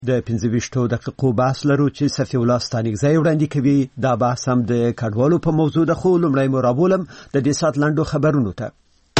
د 25 دقیقو بحث لرو چې صفي الله ستانکزی وړاندې کوي. دا بحث هم د کډوالو په موضوع ده، خو لومړی مو رابولم د دې ساعت لنډو خبرونو ته.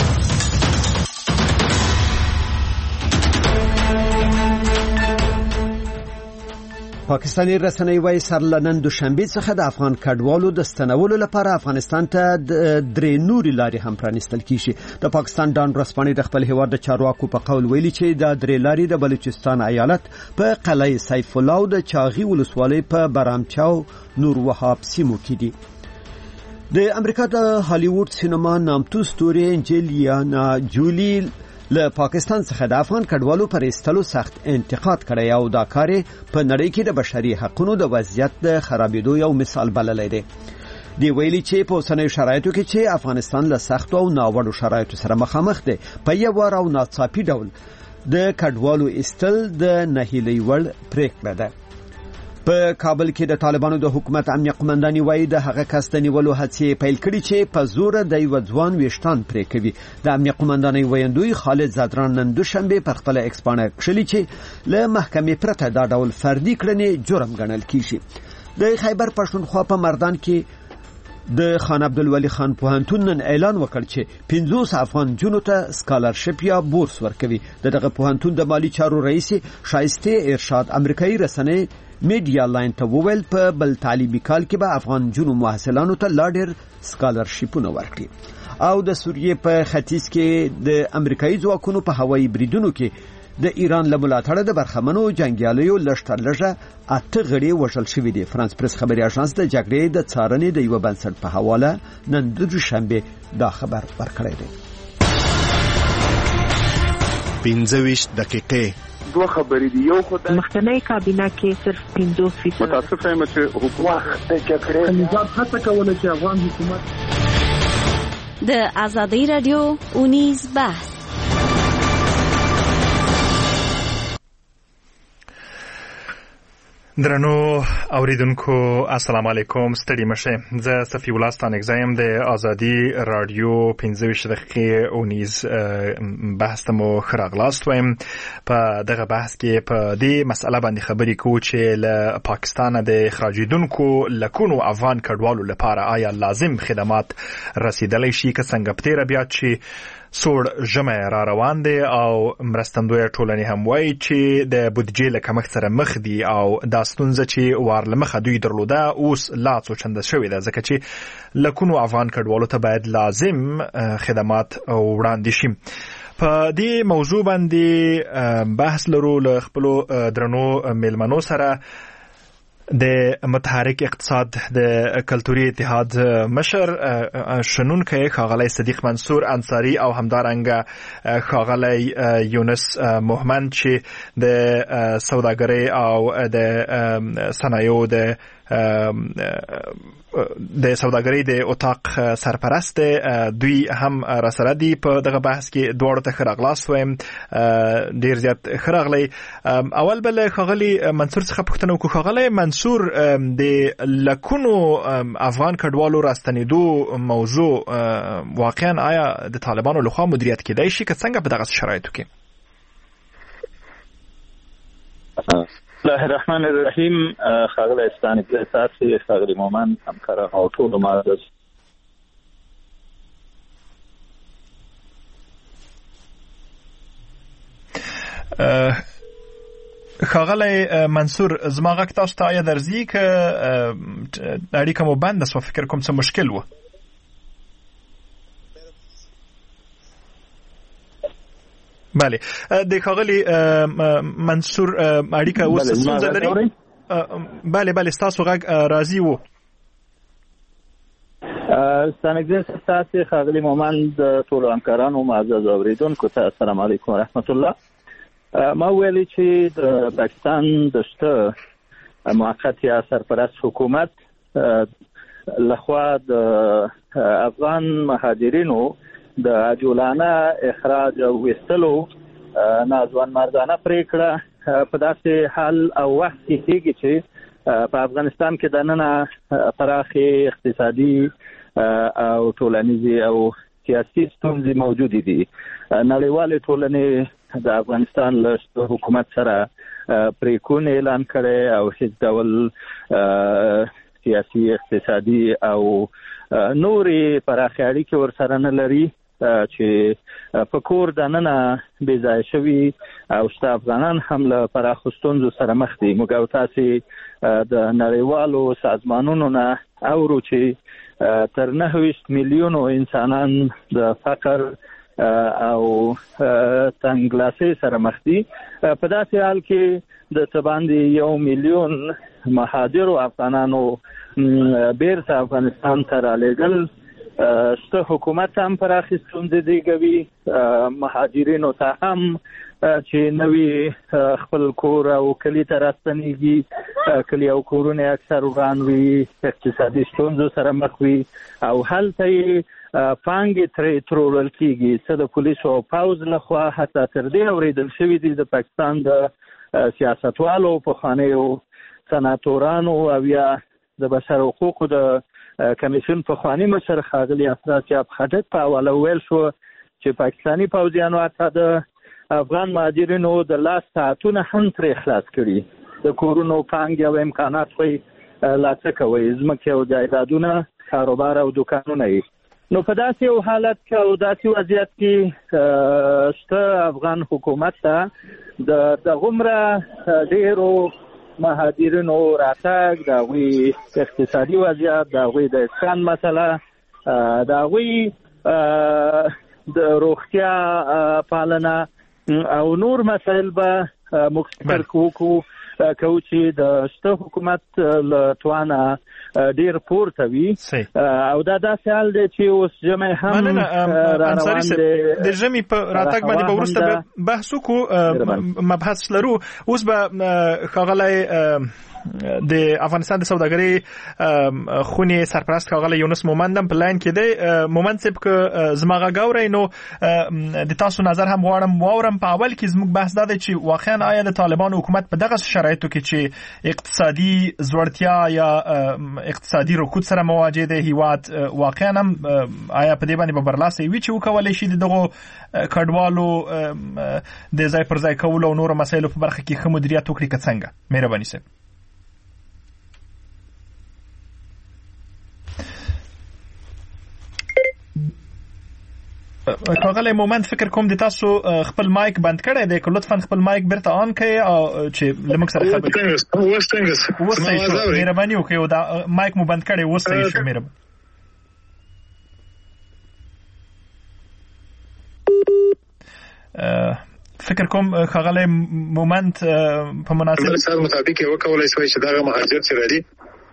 پاکستاني رسنۍ وايي سر له نن دوشنبه څخه د افغان کډوالو د ستنولو لپاره افغانستان ته درې نورې لارې هم پرانیستل کیږي. د پاکستان ډان ورځپاڼې د خپل هیواد د چارواکو په قول ویلي چې دا درې لارې د بلوچستان ایالت په قلعه سیف الله او د چاغي ولسوالۍ په برامچاو نور وهاب سیمو کې دي. د امریکا د هالیوډ سینما نامتو ستوري انجلینا جولی له پاکستان څخه د افغان کډوالو پر ایستلو سخت انتقاد کړی او دا کار په نړۍ کې د بشري حقوقو د وضعیت د خرابېدو یو مثال بللی دی. دی ویلي چې په اوسنیو شرایطو کې چې افغانستان له سختو او ناوړو شرایطو سره مخامخ دی، په یو وار او ناڅاپي ډول د کډوالو ایستل د نهیلۍ وړ پرېکړه ده. په کابل کې د طالبانو د حکومت امنیه قومنداني وایي د هغه کس د نیولو هڅې پیل کړي چې په زور د یو ځوان ویشتان پرې کوي. د امنیه قومنداني ویندوی خالد زادران نن دوشنبه پر خپل ایکس باندې کښلي چې له محکمې پرته دا ډول فردي کړنې جرم ګڼل کیږي. د خیبر پښتونخوا په مردان کې د خان عبدالولی خان پوهنتون نن اعلان وکړ چې 50 افغان جنو ته سکالرشپ یا بورس ورکوي. دغه پوهنتون د مالی چارو رئیس شایسته ارشاد امریکایي رسنۍ میډیا لاین ته وویل په بل تعلیمي کال کې به افغان جنو محصلانو ته لا ډېر سکالرشپونه ورکړي. او د سوریې په ختیځ کې د امریکایي ځواکونو په هوایي بریدونو کې د ایران له ملاتړه د برخمنو جنګیالیو لږترلږه 8 غړي وژل شوي دي. فرانس پریس خبري اژانس د جګړې د څارنې د یو بنسټ په حواله نن د دوشنبه دا خبر ورکړی دی. 25 دقیقې دوه خبرې دي. یو خدای مخکنی کابینه کې صرف 50% متاسفه یم چې حکومت د جګړې نظام هڅه کوله چې افغان حکومت د آزادۍ رادیو اونیز بحث. درنو اوریدونکو السلام علیکم، ستړي مشه. زه صفي الله ستانکزی یم د آزادۍ رادیو 25 دقیقې اونیز بحث ته مو ښه راغلاست وایم. په دغه بحث کې په دې مسله باندې خبرې کوو چې له پاکستانه د اخراجېدونکو لکونو افغان کډوالو لپاره آیا لازم خدمات رسیدلی شي که څنګه په تېره بیا چې سوړ ژمی را روان دی او مرستندویه ټولنې هم وایي چې د بودیجې له کمښت سره مخ دي او دا ستونزه چې وار له مخه دوی درلوده اوس لا څو چنده شوې ده، ځکه چې لکونو افغان کډوالو ته باید لازم خدمات وړاندې شي. په دې موضوع باندې بحث لرو له خپلو درنو میلمنو سره. د متحرک اقتصاد د کلتوري اتحاد مشر شنونکی ښاغلی صدیق منصور انصاری او همدارنګه ښاغلی یونس محمد چې د سوداګرۍ او د صنایعو د سوداګرۍ د اتاق سرپرست دوی هم را سره دي. په دغه بحث کې دواړو ته ښه راغلاست وایم. ډېر زیات ښه راغلی. اول به له ښاغلي منصور څخه پوښتنه وکړو. ښاغلی منصور، د لکونو افغان کډوالو راستنېدو موضوع واقعا آیا د طالبانو لخوا مدیریت کېدای شي که څنګه په دغه شرایطو کې؟ بسم الله الرحمن الرحیم. ښاغلی ستانکزی تاسې، ښاغلي مومن، همکاران او ټولو معزز ښاغلی منصور، زما غږ تاسو ته آیا درځي که اړیکه مو بنده سوه؟ فکر کوم څه مشکل و. بله، د ښاغلي منصور اړیکه اوس ستونزه لري؟ بله ستاسو غږ راځي و. ستانکزی تاسې، ښاغلي مومن، د ټولو همکارانو معزز اوریدونکو ته السلام علیکم ورحمت الله. ما ویلي چې د پاکستان د شته موقت یا سرپرست حکومت لخوا د افغان مهاجرینو د عاجلانه اخراج او ویستلو ناځوان مردانه پریکړه په داسې حال او وخت کې کېږي چې په افغانستان کې دننه پراخې اقتصادي او ټولنیزې او سیاسي ستونزې موجودې دي. نړیوالې ټولنې د افغانستان له حکومت سره پریکون اعلان کړي او هیڅ ډول سیاسي اقتصادي او نورې پراخې اړیکې ورسره نه لري چې په کور دننه بې ځایه شوي او شته افغانان هم له پراخو ستونزو سره مخ دي. موږ او تاسې د نړیوالو سازمانونو نه اورو چې تر 9 میلیونو انسانان د فقر او تنګلاسۍ سره مخ دي. په داسې حال کې د څه باندې 1 میلیون مهاجرو افغانانو بیرته افغانستان ته رالیږل شته حکومت هم پراخې ستونزې زیږوي. مهاجرینو ته هم چې نوي خپل کور او کلي ته راستنېږي، کلي او کورونه اکثر وران وي، اقتصادي ستونزو سره مخ وي او هلته یې پانګې ترې ترورل کېږي. څه د پولیسو او پوځ لخوا حتی تر دې اورېدل شوي دي د پاکستان د سیاستوالو، پخوانیو سناتورانو او یا د بشر حقوقو د کمیشن پخوانی مشر ښاغلي افراطیاب خټک په حواله ویل شو چې پاکستاني پوځیانو حتی د افغان مهاجرینو د لاس ساعتونه هم ترې خلاص کړي. د کورونو پانګې او امکانات یې لا څه کوي، ځمکې او جایدادونه، کاروبار او دوکانونه یې. نو په داسې یو حالت کې او داسې وضعیت کې شته افغان حکومت ته د غومره ډېرو مهاجرینو راتګ، د هغوی اقتصادي وضعیت، د هغوی د اسکان مسله، د هغوی د روغتیا پالنه او نور مسایل به موږ فکر کوو چې د شته حکومت له توانه ډیر پورته وي. او دا داسې حال دی چې اوس ژمی هم انصاري صاحب د ژمي په راتګ باندې به وروسته بحث وکړو، مبحث لرو. اوس به ښاغلی د افغانستان د سوداګرۍ خونې سرپرست ښاغلی یونس مومند هم په لاین کې دی. مومند صاحب که زما غږ اورئ نو د تاسو نظر هم غواړم واورم. په اول کې زموږ بحث دا دی چې واقعا آیا د طالبانو حکومت په دغه شرایطو کې چې اقتصادي ځوړتیا یا اقتصادي رکود سره مواجه دی هیواد، واقعا هم آیا په دې باندې به برلاسه وي چې وکولی شي د دغو کډوالو د ځای پر ځای کولو او نورو مسایلو په برخه کې ښه مدیریت وکړي که څنګه؟ مهرباني صاحب. ښاغلی مومند فکر کوم د تاسو خپل مایک بند کړی دی، که لطفا خپل مایک بیرته آن کړئ او چې له موږ سره خبرې اوس صحیح شو. مهرباني وکړئ او دا مایک مو بند کړی، اوس صحیح شو. مهرباني. فکر کوم ښاغلی مومند په مناسب سره مطابق یې وکولای شوی چې دغه مهاجر چې راځي.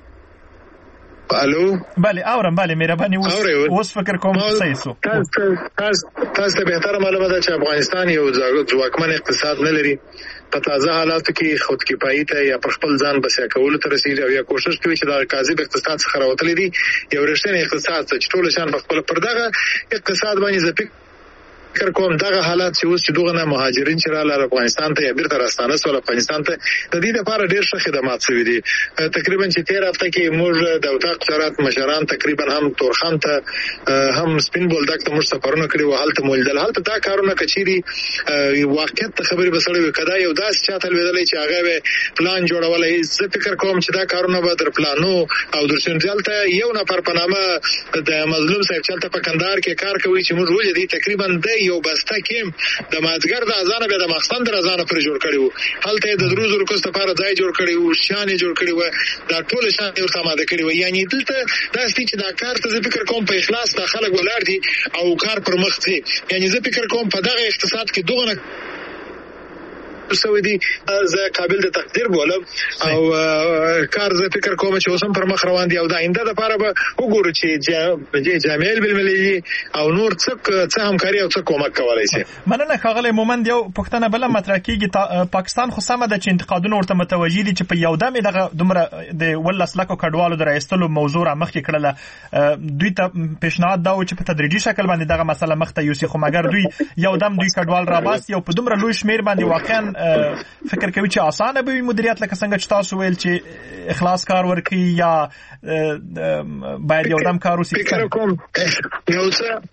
الو بله اورم. بله مهرباني. اوس فکر کوم صحیح شو. تاسو ته بهتره معلومه ده چې افغانستان یو ځواکمن اقتصاد نه لري. په تازه حالاتو کې خودکفایي ته یا پر خپل ځان بسیا کولو ته رسیدي او یا کوشش کوي چې د کاذب اقتصاد څخه راوتلی دي یو رښتینی اقتصاد چې ټول شان په خپل پر دغه اقتصاد باندې زپک فکر کوم دغه حالات چې اوس چې دغه نه مهاجرین چې رااله افغانستان ته یا بیرته راستانه سول افغانستان ته د دې لپاره ډېر ښه خدمات شوي دي. تقریبا چې 13 هفته کې موږ د وطاق وزارت مشران تقریبا هم تورخم ته هم سپین بولدک ته موږ سفرونه کړي و، هلته مولیدل هلته دا کارونه کچيري واقعیت ته خبرې بسړې وي کدا یو داس چاته لویدلې چې هغه به پلان جوړولای. زه فکر کوم چې دا کارونه به در پلانو او در شنځلته یو نفر په نامه د مظلوم صاحب چلته په کندهار کې کار کوي چې موږ ولې تقریبا د یو بسته کې د مازګر د اذان به د مخستان د اذان پر جوړ کړي وو، هلته د دروز ورکوست لپاره ځای جوړ کړي وو، شان جوړ کړي وو، دا ټول شان ورته ماده کړي وو. یعنی دلته دا ستې چې دا کار ته فکر کوم په اخلاص د خلک ولر دي او کار پر مخ دي. یعنی زه فکر کوم په دغه اقتصاد کې دغه سوي زه قابل د تقدیر بولم او کار زه فکر کوم چې اوسم پر مخ روان دي او د آینده لپاره به وګورو چې جامعه المللي او نور څه همکاري او څه کومک کولای شي. مننه ښاغلی مومند. یو پوښتنه بله مطرح کېږي. پاکستان خو سمه ده چې انتقادونه ورته متوجه دي چې په یو دم دغه دومره د 18 لکو کډوالو د راایستلو موضوع را مخکې کړله. دوی ته پیشنهاد دا و چې په تدریجي شکل باندې دغه مسله مخته یوسي، خو مګر دوی یو دم دوی کډوال راباسي او په دومره لوی شمیر باندې واقعا فکر کوي چې اسانه به وي مدیریت، لکه څنګه چې تاسو ویل چې اخلاص کار ورکړي یا باید یو دم کار وشي. فکر کوم یو څه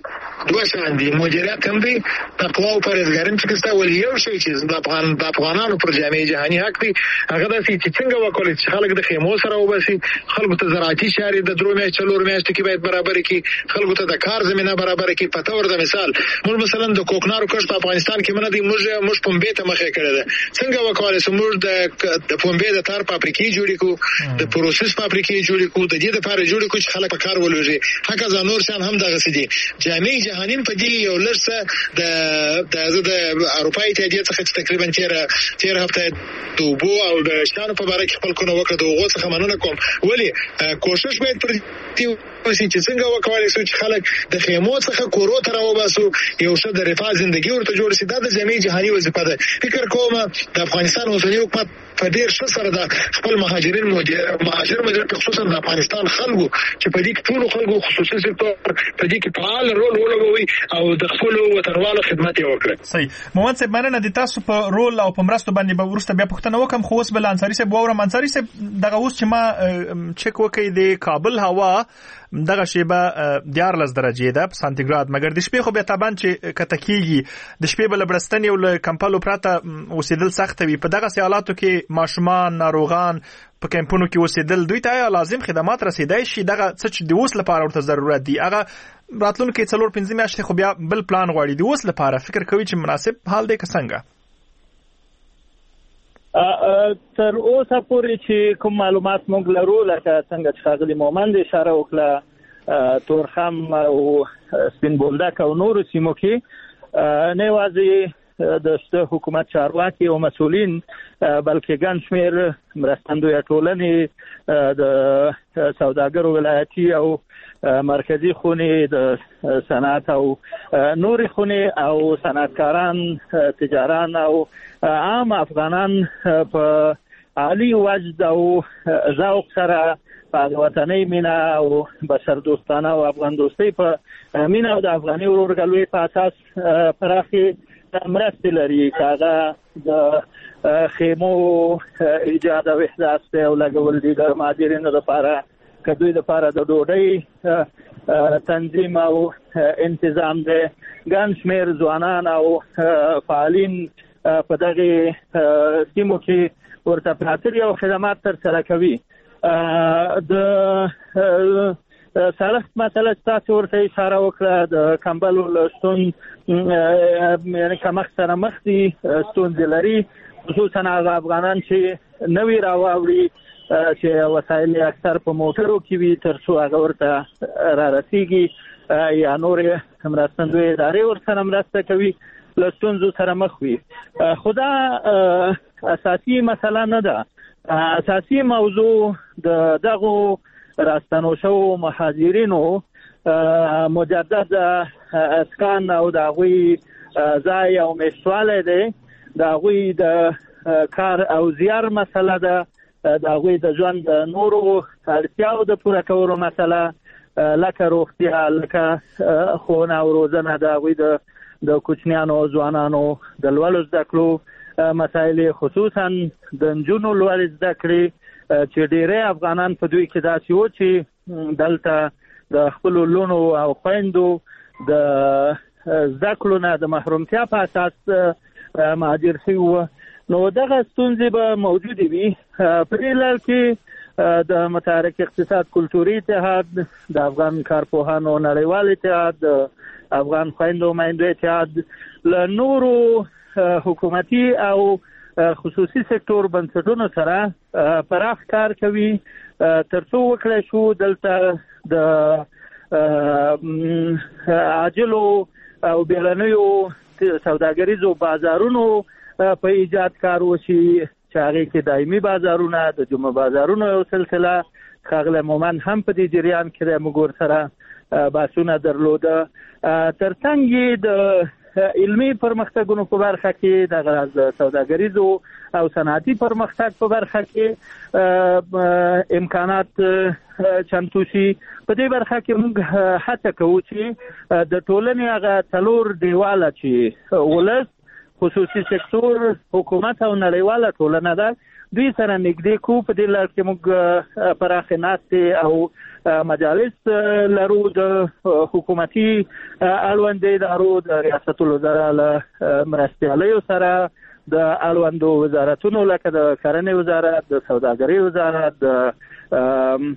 دوه شان دي مدیریت هم دی تقوا او پرهیزګاري چې کستا ولې یو شی چې د افغانانو پر جامعه جهاني حق دی هغه د څنګه وکړي چې خلک د خیمو سره وبسي خلکو ته زراعتي شاري د درو میاشتې چلور میاشتې کې باید برابر کړي خلکو ته د کار زمينه برابر کړي په تور د مثال موږ مثلا د کوکنارو کښت په افغانستان کې منه دي موږ پنبه ته مخه کړی ده څنګه وکړي چې موږ د پنبه د تار فابریکې جوړې کو د پروسس فابریکې جوړې کو د دې لپاره جوړې کو چې خلک په کار ولوي هغه ځانور شان هم دغه سدي جامعه جهاني په دې یو لرسه د اروپای اتحادیه څخه تقریبا 13 هفته دوبو او د شانو په اړه خپل کو نو وکړو غوښه څخه مننه کوم ولی کوشش باید پر دې وسی چې څنګه وکړای شو چې خلک د خیمو څخه کورو ته راوباسو یو څه د رفاه ژوندۍ ورته جوړ شي دا د جامعه جهاني وظیفه ده فکر کوم د افغانستان اوسنی حکومت په ډیر ښه سره د خپل مهاجرین مهاجر خصوصا د افغانستان خلکو چې په دې کې ټول خلکو خصوصي سکتور په دې کې فعال رول ولوي او د خپل وطنوالو خدمت وکړي. صحیح. محمد صاحب مننه د تاسو په رول او په مرستو باندې به ورسته بیا پوښتنه وکم خو اوس بل انصاری صاحب وورم انصاری صاحب دغه اوس چې ما چک وکړې د کابل هوا دغه شیبه 14 درجه ده په سانتیګراد مګر د شپې خو به تابان چې کتکیږي د شپې بل برستنی او کمپالو پراته اوسېدل سخت وي په دغه حالاتو کې ماشومان ناروغان په کمپونو کې اوسېدل دوی ته لازم خدمات رسیدای شي دغه څه چې د اوس لپاره ورته ضرورت دي هغه راتلونکي 4-5 میاشتې خو بیا بل پلان غواړي د اوس لپاره فکر کوي چې مناسب حال دی که څنګه تر اوسه پورې چې کوم معلومات موږ لرو لکه څنګه چې ښاغلي مومند اشاره وکړه تورخم او سپین بولدک او نورو سیمو کې نه یوازې د شته حکومت چارواکي او مسؤلین بلکې ګڼ شمېر مرستندویه ټولنې د سوداګرو ولایتي او مرکزی خونې د صنعت او نوري خونې او صنعتکاران تجاران او عام افغانان په عالی وجد او ذوق سره په وطني مینا او بشر دوستانه او افغان دوستي په مینا او د افغاني ورورګلوي په اساس پراخي مرستې لري کاغه د خیمو ایجاد او احداث او لګول دي د مهاجرینو لپاره کدوې لپاره د ډوډۍ تنظیم او انتظام دی ګڼ شمېر ځوانان او فعالین په دغه سیمو کې ورته پراته او خدمات ترسره کوي د سالخت مسله تاسو ورته اشاره وکړه د کمبل ولستون یعنی کمخ سره مخ دي ستونزې لري خصوصا هغه افغانان چې نوی راوړي چې وسایل اکثر په موټرو کې وي تر څو هغه ورته را رسیږي یا نور مرستندوی ادارې ورسره مرسته کوي لستونزو سره مخ وي خدا اساسي مسله نه ده اساسي موضوع د دغه راستنو شو مهاجرینو مجدد اسکان او د غوي ځای او مشواله دي د غوي د کار او زیار مسله ده د غوي د ژوند نورو اړتیاو د پوره کولو مسله لکه روغتیا لکه خونه او روزنه د غوي د کوچنیانو ځوانانو د لولو زده کړو مسایل خصوصا د نجونو لول زده کړې چې ډېری افغانان په دوی کې داسې وو چې دلته د خپل لونو او خويندو د زده کړو نه د محرومتیا په اساس مهاجر شوي نو دغه ستونزې به موجودې وي په دې لړ کې د متحرک اقتصاد کلتوري اتحاد د افغان کارپوهانو نړیوال اتحاد د افغان خويندو مایندو اتحاد له نورو حکومتي او خصوصي سکتور بنسټونو سره پراخ کار کوي ترڅو وکړای شو دلته د عاجلو او بیړنیو سوداګریزو بازارونو په ایجاد کار وشي چې هغه کې دایمي بازارونه د جمعه بازارونو یو سلسله خاغله مومن هم په دې جریان کې موږ ور سره باسونه درلوده ترڅنګ د علمي پرمختګونو په برخه کې د سوداګریزو او صنعتي پرمختګ په برخه کې امکانات چمتو شي په دې برخه کې موږ هڅه کوو چې د ټولنې هغه څلور دیواله چې ولس خصوصي سکتور حکومت او نړیواله ټولنه ده دوی سره نږدې کو. په دې لړ کې موږ پراخه ناستې او مجالس لرو د حکومتي اړوندو ادارو د ریاست الوزرا له مرستیالیو سره د اړوندو وزارتونو لکه د کرنې وزارت، د سوداګرۍ وزارت، د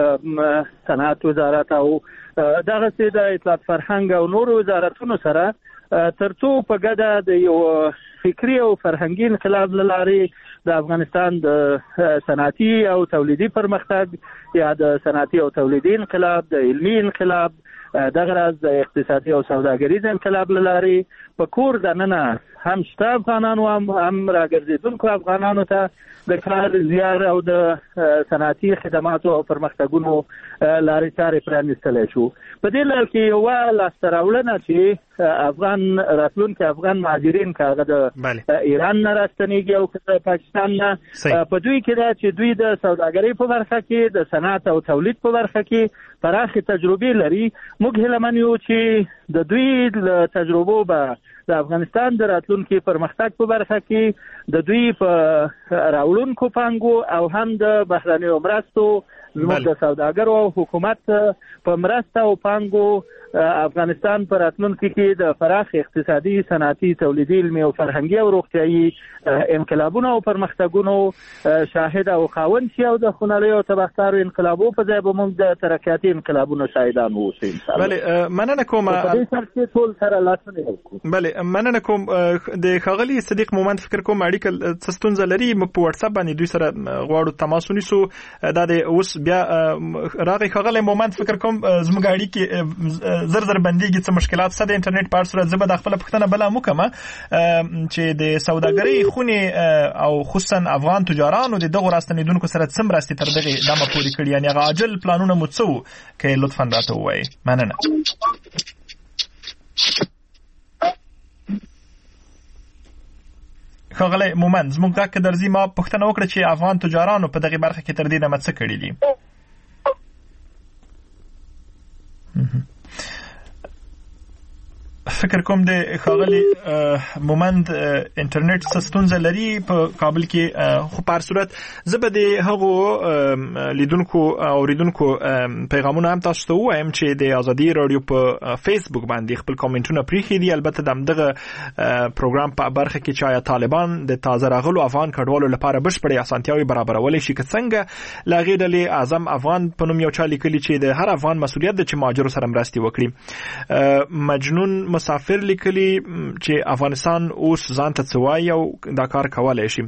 صنعت وزارت او دغه سي د اطلاعات فرهنګ او نور وزارتونو سره ترڅو په ګډه د یو فکری او فرهنګي انقلاب لارې د افغانستان د صنعتي او تولیدي پرمختګ یا د صنعتي او تولیدي انقلاب، د علمي انقلاب، دغه راز د اقتصادي او سوداګریز انقلاب لارې په کور دننه هم شته افغانانو هم راګرځېدونکو افغانانو ته د کار زیار او د صنعتي خدماتو او پرمختګونو لارې چارې پرانیستلی شو. په دې لړ کې یوه لاسته راوړنه چې افغان راتلونکي افغان مهاجرین که هغه د ایران نه راستنېږي او که د پاکستان نه، په دوی کې ده چې دوی د سوداګرۍ په برخه کې، د صنعت او تولید په برخه کې پراخې تجربې لري. موږ هیلهمن یو چې د دوی له تجربو به د افغانستان د راتلونکي پرمختګ په برخه کې د دوی په راوړونکو پانګو او هم د بهرنیو مرستو زموږ د سوداګرو او حکومت په مرسته او پانګو افغانستان په راتلونکي کې د پراخ اقتصادي، صنعتي، تولیدي، علمي او فرهنګي او روغتیايي انقلابونو او پرمختګونو شاهد او خاوند شي او د خونړیو او تبهکارو انقلابو په ځای به موږ د ترقیاتي انقلابونو شاهدان اوسو ان شاء الله. بله مننه کوم. په دې سره چې ټول سره لاسونه وکړو. بله مننه کوم. د ښاغلي صدیق مومند فکر کوم اړیکه څه ستونزه لري، په واتس اپ باندې دوی سره غواړو تماس ونیسو. دا د اوس بیا راغی ښاغلی مومند فکر کوم زموږ اړیکې زر بنديږي، څه مشکلات سره د انټرنیټ په صورت زبر د خپل پښتنه بلا مکمه چې د سوداګرۍ خونې او خصوصا افغان تجارانو د دغه راستنیدونکو سره څم راستي تر دغه دمه پوري کړی، یعنی هغه عاجل پلانونه مو څه کې لطفا راته ووایي. مننه. ښاغلی مومند زموږ غږ کې درځي، ما پوښتنه وکړه چې افغان تجارانو په دغه برخه کې تر دې دمه څه کړي دي. فکر کوم د ښاغلي مومند انټرنیټ څه ستونزه لري په کابل کې، خو په هر صورت زه به د هغو لیدونکو او اوریدونکو پیغامونه هم تاسو ته ووایم چې د ازادي رادیو په فیسبوک باندې خپل کومنټونه پریښي دي. البته د همدغه پروګرام په برخه کې چې آیا طالبان د تازه راغلو افغان کډوالو لپاره بشپړې اسانتیاوې برابرولی شي که څنګه، له هغې ډلې اعظم افغان په نوم یو چا لیکلي چې د هر افغان مسؤلیت ده چې مهاجرو سره مرستې وکړي. مجنون مسافر لیکلی چې افغانستان اوس ځان ته څه وایي او دا کار کولی شي.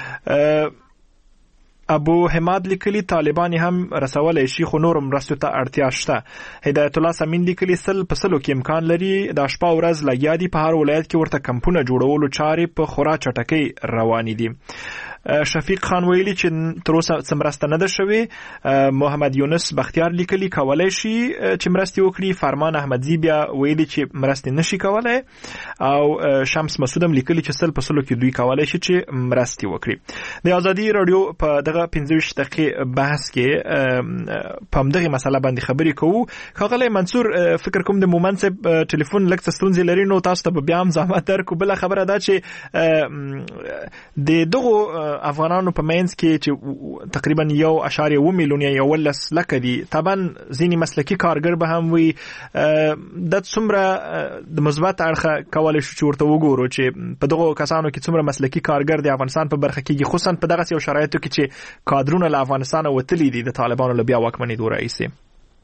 ابو حماد لیکلی طالبان هم رسولی شي خو نور مرستو ته اړتیا شته. هدایت الله سمین لیکلی 100% کې امکان لري د شپه ورځ لګیا دي، په هر ولایت کې ورته کمپونه جوړولو چارې په خورا چټکۍ روانې دي. شفیق خان ویلی چې تر اوسه څه مرسته نه ده شوې. محمد یونس بختیار لیکلی کولی شي چې مرستې وکړي. فرمان احمدزی بیا ویلی چې مرستې نشي کولی، او شمس مسعودم لیکلی چې 100% کې دوی کولی شي چې مرستې وکړي. د ازادي رادیو په دغه 15 دقیقې بحث کې په همدغه مسله باندې خبرې کوو. ښاغلی منصور فکر کوم د مومند صاحب ټلیفون لږ څه ستونزې لري، نو تاسو ته بیا هم زحمت درکو. بله خبره ده چې د دغو افغانانو په منځ کې چې تقریبا 1.1 میلیون یا 11 لک دي، طبعا ځینې مسلکي کارګر به هم وي. د څومره د مثبت اړخه کولی شو چې ورته وګورو چې په دغو کسانو کې څومره مسلکي کارګر د افغانستان په برخه کې، خصوصا په دغه یو شرایطو کې چې کادرونه له افغانستان وتلي دي د طالبانو له بیا واکمنېدو راهیسې.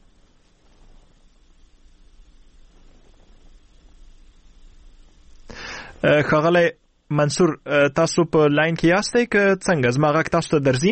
ښاغلی منصور تاسو په لاین کې یاستئ که څنګه؟ زما غږ تاسو ته درځي؟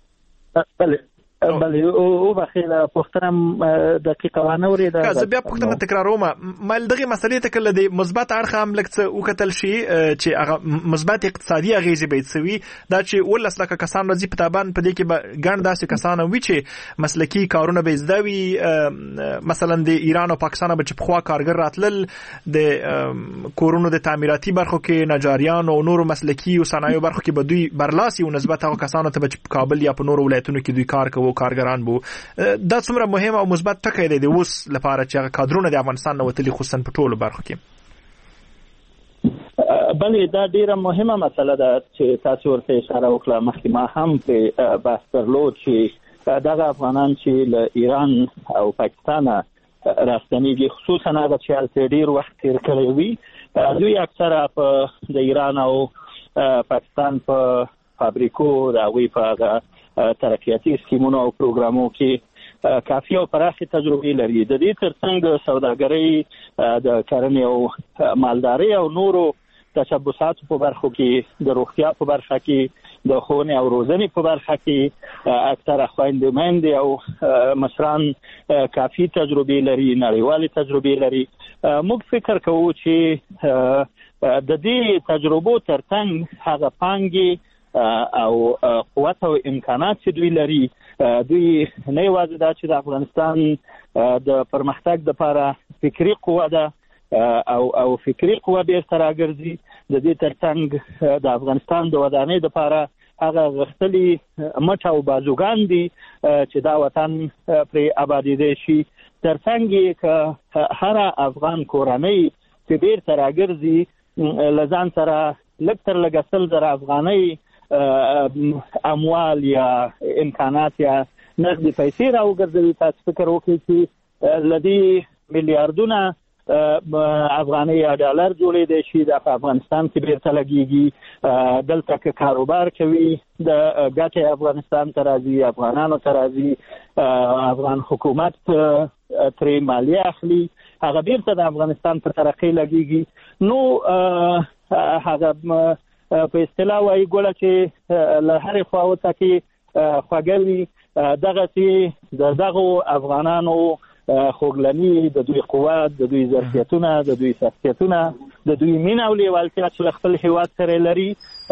بله او بخیله پوښتنه دقیقه وانه ورېده. زه بیا پوښتنه تکراروم. ما دغې مسلې ته کله د مثبت اړخه هم لږ څه وکتل شي چې هغه مثبت اقتصادي اغېزې به یې څه وي. دا چې 11 لکه کسان راځي په طبعا په دې کې به ګڼ داسې کسان وي چې مسلکي کارونه به یې زده وي. مثلا د ایران او پاکستان به چې پخوا کارګر راتلل د کورونو د تعمیراتي برخو کې، نجاریان او نورو مسلکي او صنایعو برخو کې به دوی برلاسي او نسبت هغو کسانو ته به چې په کابل یا په نورو ولایتونو کې دوی کار کوي کارګران بو. دا څومره مهم او مثبت ټکی دی د اوس لپاره چې هغه کادرونه د افغانستان نه وتلي خصوصا په ټولو برخو کې. بلې دا ډیره مهمه مسله ده چې تاسو ورته اشاره وکړه. مخکې ما هم په بحث درلود چې دغه افغانان چې له ایران او پاکستان راستنیږي، خصوصا هغه چې هلته ډیر وخت تیر کړی وي، دوی اکثره په د ایران او پاکستان په فابریکو د هغوی په هغه ترقیاتي سکیمونو او پروګرامو کې کافي او پراخه تجربه لري. د دې ترڅنګ سوداګرۍ، د کرنې او مالدارۍ او نورو تشبثات په برخو کې، د روغتیا په برخه کې، د ښوونې او روزنې په برخه کې اکثره خویندې میندې او مشران کافي تجربه لري، نړیوالې تجربه لري. موږ فکر کوو چې د دې تجربو ترڅنګ هغه پانګې او قوت او امکانات چې دوی لري، دوی نه یوازې دا چې د افغانستان د پرمختګ لپاره فکري قوه ده او فکري قوه بیرته راګرځي، د دې ترڅنګ د افغانستان د ودانۍ لپاره هغه غښتلي مټ او بازوګان دي چې دا وطن پرې آبادېدی شي. ترڅنګ یې که هر افغان کورنۍ چې بیرته راګرځي له ځان سره لږ تر لږه 100,000 افغانۍ اموال یا امکانات یا نقدي پیسې راوګرځوي، تاسو فکر وکړئ چې له دې میلیاردونه افغانۍ یا ډالر جوړېدی شي، د افغانستان کې بیرته لګېږي، دلته که کاروبار کوي د ګټې افغانستان ته راځي، افغانانو ته راځي، افغان حکومت ترې مالیه اخلي، هغه بیرته د افغانستان په ترقۍ لګېږي. نو هغه په اصطلاح وایي ګوله چې له هرې خوا وڅکي خوږه وي، دغسې د دغو افغانانو خوږلني، د دوی قوت، د دوی ظرفیتونه، د دوی شخصیتونه، د دوی مینه او لیوالتیا چې له خپل هیواد سره لري،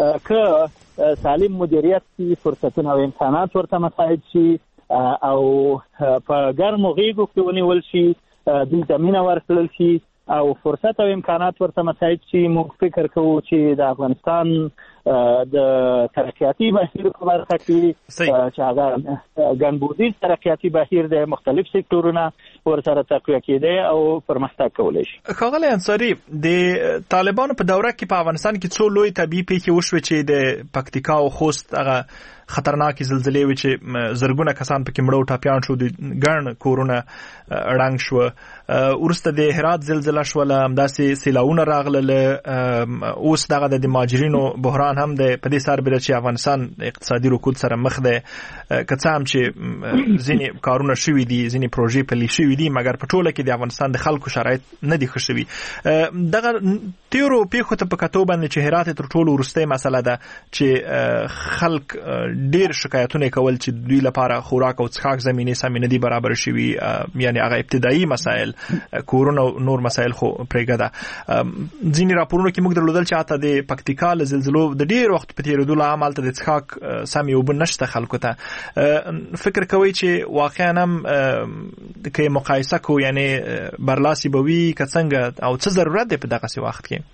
که سالم مدیریت شي، فرصتونه او امکانات ورته مساعد شي او په ګرمو غېږو کې ونیول شي، دوی ته مینه ورکړل شي او فرصت او امکانات ورته مساعد شي، موږ فکر کوو چې د افغانستان د ترقیاتي بهیر په برخه کې چې هغه ګڼبودیز ترقیاتي بهیر د مختلف سکتورونه ورسره تقویه کېدی او پرمختګ کولی شي. ښاغلی انصاري، د طالبانو په دوره کې په افغانستان کې څو لوی طبیعي پیښې وشوې چې د پکتیکا او خوست هغه خطرناکې زلزلې وې چې زرګونه کسان پکې مړه او ټاپیان شو، د ګڼ کورونه ړنګ شوه. وروسته د هرات زلزله شوله، همداسې سیلاونه راغلل. اوس دغه د مهاجرینو بحران هم د په دې سربېره چې افغانستان اقتصادي رکود سره مخ دی، که څه هم چې ځینې کارونه شوي دي، ځینې پروژې پلي شوي دي، مګر په ټوله کې د افغانستان د خلکو شرایط نه دي ښه شوي. دغه تیرو پیښو ته په کتو باندې چې هرات تر ټولو وروستۍ مسله ده چې خلک ډیر شکایتونه کول چې دوی لپاره خوراک او څښاک زمینې سمې نه دي برابر شوي، یعنی هغه ابتدایي مسایل، کورونه او نور مسایل خو پرېږده ده. ځینې راپورونو کې موږ درلودل چې حتی د پکتیکا له زلزلو د ډیر وخت په تېرېدو له امله د څښاک سمې اوبه نشته خلکو ته. فکر کوئ چې واقعا هم که مقایسه کوو، یعنی برلاسي به وي که څنګه، او څه ضرورت دی په دغسې وخت کې؟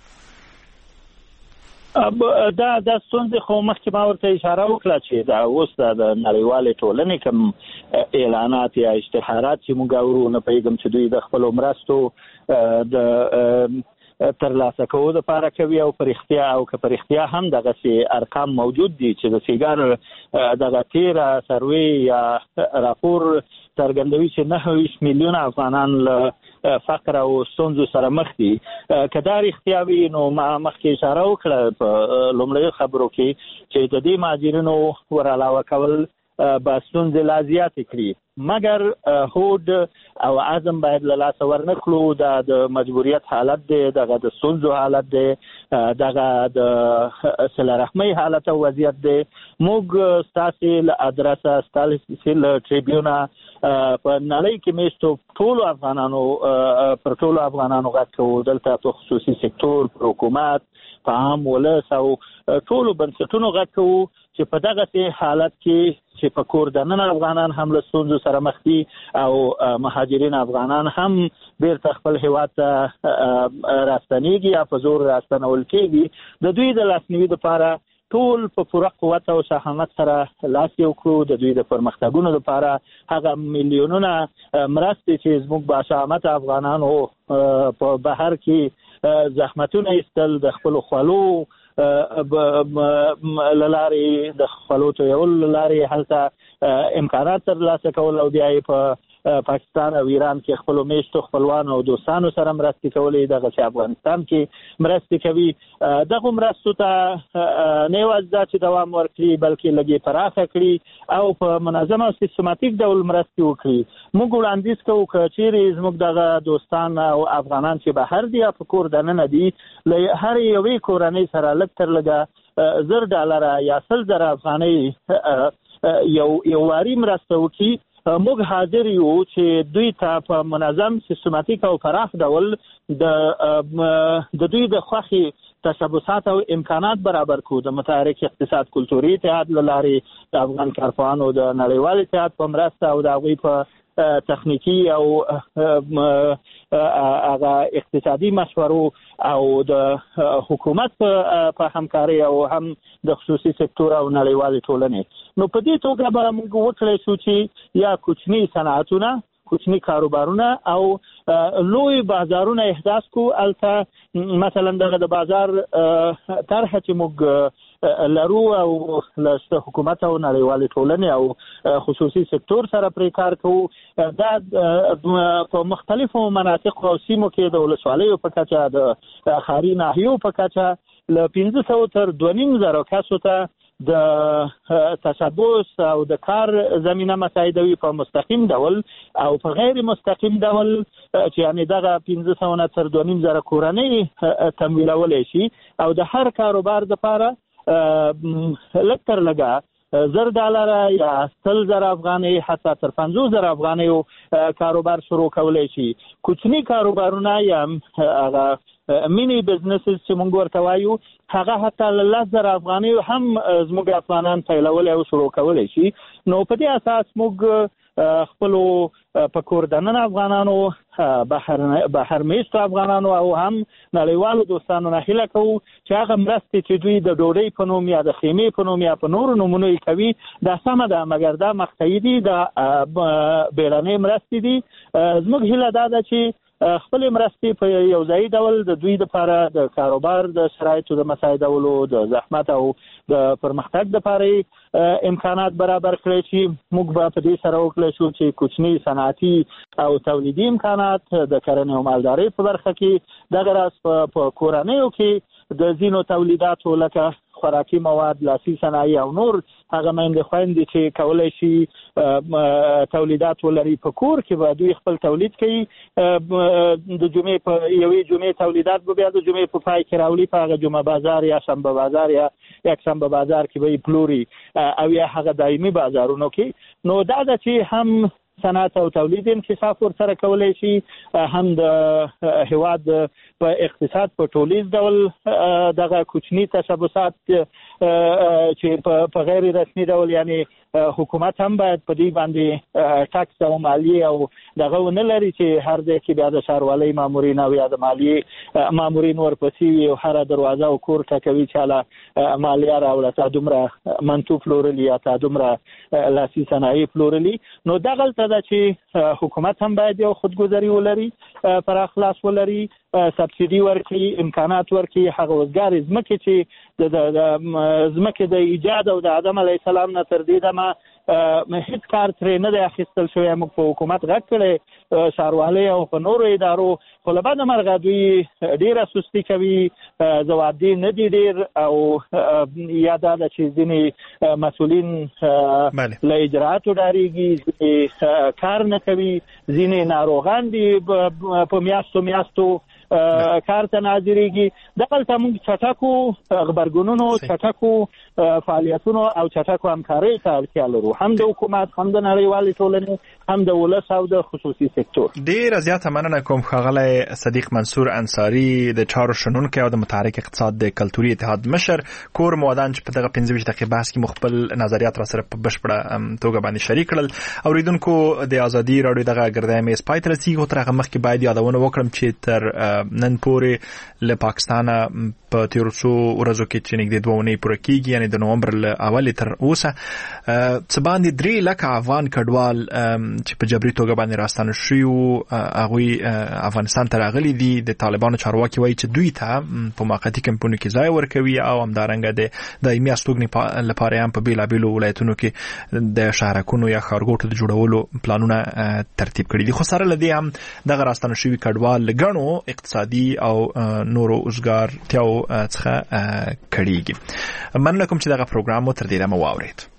دا ستونزې خو مخکې ما ورته اشاره وکړه چې دا اوس د نړیوالې ټولنې کوم اعلانات یا اشتهارات چې موږ اورو، نه پوهېږم چې دوی د خپلو مرستو د ترلاسه کولو لپاره کوي او پرختیا، او که پرختیا هم دغسې ارقام موجود دي چې د سیګار دغه تیره سروې یا راپور څرګندوي چې 9 میلیونه افغانان له فقر او ستونزو سره مخ دي. که دا رښتیا وي نو ما مخکې اشاره وکړه په لومړیو خبرو کې چې د دې مهاجرینو ور علاوه کول به ستونزې لا زیاتې کړي، مګر هوډ او عزم باید له لاسه ورنکړو. دا د مجبوریت حالت دی، دغه د ستونزو حالت دی، دغه د صله رحمۍ حالت او وضعیت دی. موږ ستاسې له ادرسه، ستاسې له ټریبیونه په نړۍ کې میشتو ټولو افغانانو غږ کوو، دلته په خصوصي سکتور، په حکومت، په عام ولس او ټولو بنسټونو غږ کوو چې په دغسې حالت کې چې په کور دننه افغانان هم له ستونزو سره مخ دي او مهاجرین افغانان هم بیرته خپل هیواد ته راستنیږي یا په زور راستنول کېږي، د دوی د لاسنیوي لپاره ټول په پوره قوت او شهامت سره لاس یو کړو د دوی د پرمختګونو لپاره. هغه میلیونونه مرستې چې زموږ با شهامت افغانانو په بهر کې زحمتونه ایستل د خپل خلکو لارې د خپلو تویول لارې هلته امکانات ترلاسه کول او بیا یې په پاکستان او ایران کې خپل میشتو خپلوان او دوستانو سره مرستې کولې. دغه افغانستان کې مرستې کوي. دغه مرستو ته نه یوازې چې دوام ورکړي بلکې لږې پراخه کړي او په منظم او سیستماتیک ډول مرستې وکړي. موږ وړاندیز کوو که چیرې زموږ دغه دوستان او افغانان چې بهر دي یا په کور دننه دي له هر یوې کورنۍ سره لږ تر لږه $10 یا 100,000 افغانۍ یو واري مرسته وکړي. موږ حاضر یو چې دوی ته په منظم سیستماتیک او پراخ ډول د دوی د خوښي تشبثات او امکانات برابر کړو. د متحرک اقتصاد کلتوري اتحاد له لارې د افغان کارپوهانو د نړیوال اتحاد په مرسته او د هغوی په تخنیکی او هغه اقتصادي مشورو او د حکومت په همکاري او هم د خصوصي سکتور او نړیوال ټولنې. نو په دې توګه به موږ وکړی شو چې یا کوچني صنعتونه کوچني کاروبارونه او لوی بازارونه احداث کو. البته مثلا دغه د بازار طرح چې موږ لرو او له حکومت او نړیوال ټولنې او خصوصي سکتور سره پرې کار کوو. دا په مختلفو مناطقو او سیمو کې د ولسوالیو په کچه د ښاري ناحیو په کچه له 500 تر 2,500 کسو ته د تشبث او د کار زمینه مساعدوي په مستقیم ډول او په غیر مستقیم ډول چې یعنی دغه 500 تر 2,500 کورنۍ تمویلولی شي او د هر کاروبار لپاره لږ تر لږه $10 یا 100,000 افغانۍ حتی تر 50,000 افغانۍ کاروبار شروع کولی شي. کوچني کاروبارونه یا هغه مینی بزنسز چې موږ ورته وایو هغه حتی له 10,000 افغانۍ هم زموږ افغانان پیلولی او شروع کولی شي. نو په دې اساس موږ خپلو په کور دننه افغانانو بهر میشتو افغانانو او هم نړیوالو دوستانو نه هیله کوو چې هغه مرستې چې دوی د ډوډۍ په نوم یا د خیمې په نوم یا په نورو نومونو یې کوي دا سمه ده مګر دا مقطعي دي دا بیړنۍ مرستې دي. زموږ هیله دا ده چې خپل مرستې په یو ځای ډول د دوی لپاره د کاروبار د شرایطو د مساعدولو د زحمت او د پرمختګ لپاره امکانات برابر کړی شي. موږ به په دې سره وکړی شو چې کوچني صنعتي او تولیدي امکانات د کرنې او مالدارۍ په برخه کې دغه راز په کورنیو کې د ځینو تولیداتو لکه خوراکي مواد، لاسي صنایع او نور هغه میندې خویندې چې کولی شي تولیدات ولري په کور کې به دوی خپل تولید کوي. د جمعې په یوې جمعې تولیدات به بیا د جمعې په پای کې راولي په هغه جمعه بازار یا شنبه بازار یا یکشنبه بازار کې به یې پلوري او یا هغه دایمي بازارونو کې. نو دا ده چې هم صنعت او تولید انکشاف ورسره کولی شي هم د هیواد په اقتصاد په ټولیز ډول دغه کوچني تشبثات چې په غیر رسمي ډول یعنی حکومت هم باید په دې باندې ټاکس او مالیه او دغه ونه لري چې هر ځای کې بیا د ښاروالۍ مامورین او یا د مالیې مامورین ورپسې وي او هره دروازه او کور ټکوي چې هله مالیه راوړه تا دومره منتو پلورلي یا تا دومره لاسي صنایع پلورلي. نو دغلته ده چې حکومت هم باید یو خودګذري ولري، پراخ لاس ولري، سبسیډي ورکړي، امکانات ورکړي. هغه وزګارې ځمکې چې د ځمکې د ایجاد او د آدم علیه السلام نه تر دې دمه هیڅ کار ترې نه دی اخیستل شوی. موږ په حکومت غږ کړی ښاروالۍ او په نورو ادارو خو له بده مرغه دوی ډېره سستي کوي، ځوابدي نه دي ډېر او یا دا ده چې ځینې مسؤلین له اجرااتو ډارېږي، ځینې کار نه کوي، ځینې ناروغان دي په میاشتو کار ته ناظرېږي. دغلته موږ چټکو غبرګونونو، چټکو فعالیتونو او چټکو همکاریو ته اړتیا لرو، هم د حکومت، هم د نړیوالې ټولنې، هم د ولس او د خصوصي سکتور. ډېره زیاته مننه کوم ښاغلی صدیق منصور انصاري د چارو شنونکی او د متحرک اقتصاد د کلتوري اتحاد مشر. کور مودان چې په دغه 15 دقیقې بحث کې مخبل نظریات را سره په بشپړه توګه باندې شریک کړل. اوریدونکو د ازادي راډیو دغه ګردای میز پای ته رسیږي. تر هغه مخکې باید یادونه وکړم چې تر نن پورې له پاکستان په تیر څو ورځو کې چې نږدې 2 اونۍ پوره کېږي یعنی د نومبر له اولې تر اوسه څه باندې 3 لکه افغان کډوال چې په جبري توګه باندې راستانه شوي هغوی افغانستان ته راغلي دي. د طالبانو چارواکي وایي چې دوی ته په موقتي کمپونو کې ځای ورکوي او همدارنګه د دایمي استوګنې لپاره هم په بیلابیلو ولایتونو کې د شهرکونو یا ښارګوټو د جوړولو پلانونه ترتیب کړي دي. خو سره له دې هم دغه راستانه شوي کډوال له ګڼو اقتصادي او نورو اوزګارتیاو څخه کړيږي. مننه کوم چې دغه پروګرام مو تر دې دمه واورید.